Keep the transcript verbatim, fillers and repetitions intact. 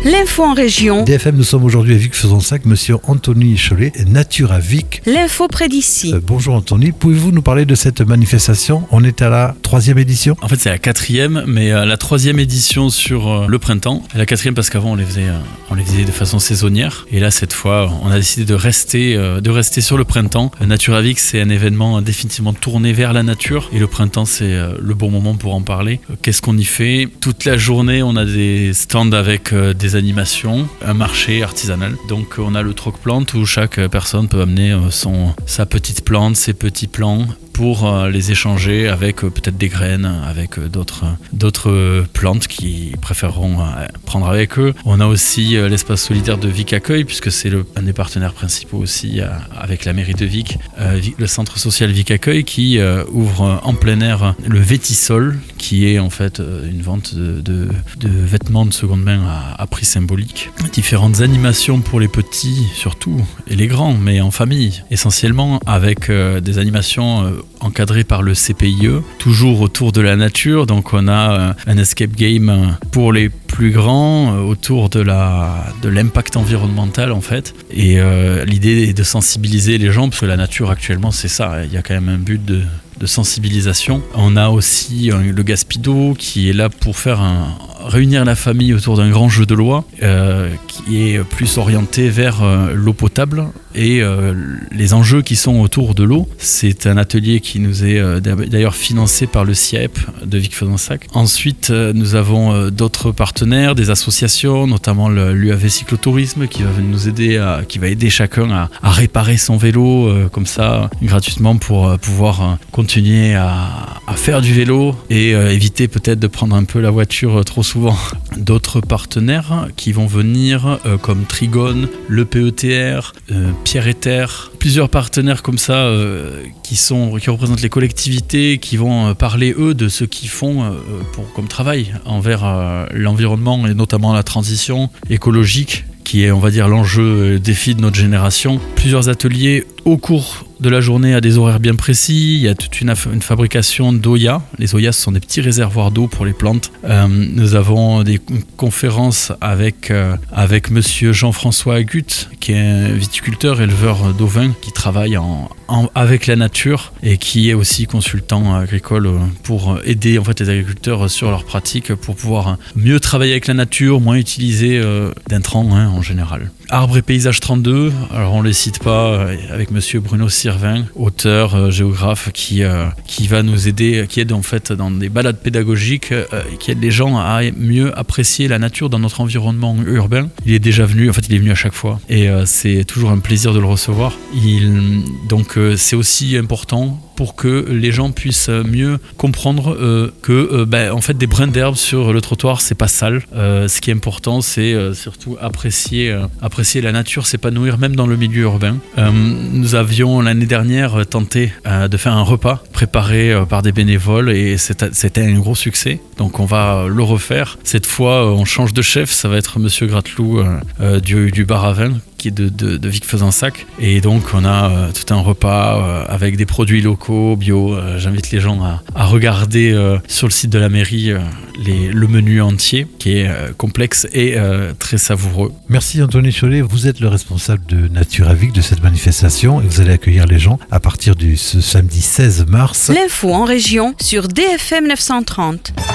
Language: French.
L'info en région. D F M, nous sommes aujourd'hui à Vic-Fezensac, monsieur Anthony Cholet, Nature à Vic. L'info près d'ici. Euh, bonjour Anthony, pouvez-vous nous parler de cette manifestation? On est à la troisième édition. En fait, c'est la quatrième, mais euh, la troisième édition sur euh, le printemps. Et la quatrième parce qu'avant, on les faisait, euh, on les faisait de façon saisonnière. Et là, cette fois, on a décidé de rester, euh, de rester sur le printemps. Euh, Nature à Vic, c'est un événement euh, définitivement tourné vers la nature. Et le printemps, c'est euh, le bon moment pour en parler. Euh, qu'est-ce qu'on y fait? Toute la journée, on a des stands avec euh, des animations, un marché artisanal. Donc, on a le troc-plante où chaque personne peut amener euh, son, sa petite plante, ses petits plants, pour euh, les échanger avec euh, peut-être des graines, avec euh, d'autres, d'autres euh, plantes qu'ils préféreront euh, prendre avec eux. On a aussi euh, l'espace solidaire de Vic Accueil, puisque c'est le, un des partenaires principaux aussi euh, avec la mairie de Vic, euh, le centre social Vic Accueil qui euh, ouvre euh, en plein air le Vétisol, qui est en fait euh, une vente de, de, de vêtements de seconde main à, à prix symbolique. Différentes animations pour les petits surtout, et les grands, mais en famille essentiellement, avec euh, des animations euh, encadré par le C P I E, toujours autour de la nature. Donc on a euh, un escape game pour les plus grands, euh, autour de, la, de l'impact environnemental en fait. Et euh, l'idée est de sensibiliser les gens, parce que la nature actuellement c'est ça, il y a quand même un but de, de sensibilisation. On a aussi euh, le Gaspido qui est là pour faire un, réunir la famille autour d'un grand jeu de loi euh, qui est plus orienté vers euh, l'eau potable et euh, les enjeux qui sont autour de l'eau. C'est un atelier qui nous est euh, d'ailleurs financé par le C I A E P de Vic-Fezensac. Ensuite, euh, nous avons euh, d'autres partenaires, des associations, notamment l'U A V Cyclotourisme qui va nous aider, à, qui va aider chacun à, à réparer son vélo euh, comme ça gratuitement pour euh, pouvoir euh, continuer à, à faire du vélo et euh, éviter peut-être de prendre un peu la voiture euh, trop souvent. D'autres partenaires qui vont venir euh, comme Trigone, le P E T R, euh, Pierre et Terre, plusieurs partenaires comme ça euh, qui, sont, qui représentent les collectivités, qui vont euh, parler eux de ce qu'ils font euh, pour, comme travail envers euh, l'environnement et notamment la transition écologique qui est, on va dire, l'enjeu euh, défi de notre génération. Plusieurs ateliers au cours de la journée à des horaires bien précis. Il y a toute une, une fabrication d'Oya. Les Oyas, ce sont des petits réservoirs d'eau pour les plantes. Euh, nous avons des conférences avec, euh, avec monsieur Jean-François Agut, qui est un viticulteur, éleveur d'ovins, qui travaille en, en, avec la nature et qui est aussi consultant agricole pour aider en fait, les agriculteurs sur leurs pratiques pour pouvoir mieux travailler avec la nature, moins utiliser euh, d'intrants hein, en général. Arbres et paysages trente-deux, alors on ne les cite pas, euh, avec monsieur Bruno Sirvin, auteur, euh, géographe, qui, euh, qui va nous aider, qui aide en fait dans des balades pédagogiques, euh, qui aide les gens à mieux apprécier la nature dans notre environnement urbain. Il est déjà venu, en fait il est venu à chaque fois, et euh, c'est toujours un plaisir de le recevoir. Il, donc euh, c'est aussi important pour que les gens puissent mieux comprendre euh, que euh, ben, en fait des brins d'herbe sur le trottoir c'est pas sale. Euh, ce qui est important c'est euh, surtout apprécier, euh, apprécier la nature, s'épanouir même dans le milieu urbain. Euh, nous avions l'année dernière tenté euh, de faire un repas préparé euh, par des bénévoles et c'était, c'était un gros succès. Donc on va le refaire. Cette fois on change de chef, ça va être monsieur Gratelou euh, euh, du, du bar à vin qui est de, de, de Vic-Fezensac. Et donc on a euh, tout un repas euh, avec des produits locaux, bio. Euh, j'invite les gens à, à regarder euh, sur le site de la mairie euh, les, le menu entier qui est euh, complexe et euh, très savoureux. Merci Anthony Cholet, vous êtes le responsable de Nature à Vic de cette manifestation et vous allez accueillir les gens à partir du ce samedi seize mars. L'info en région sur D F M neuf cent trente.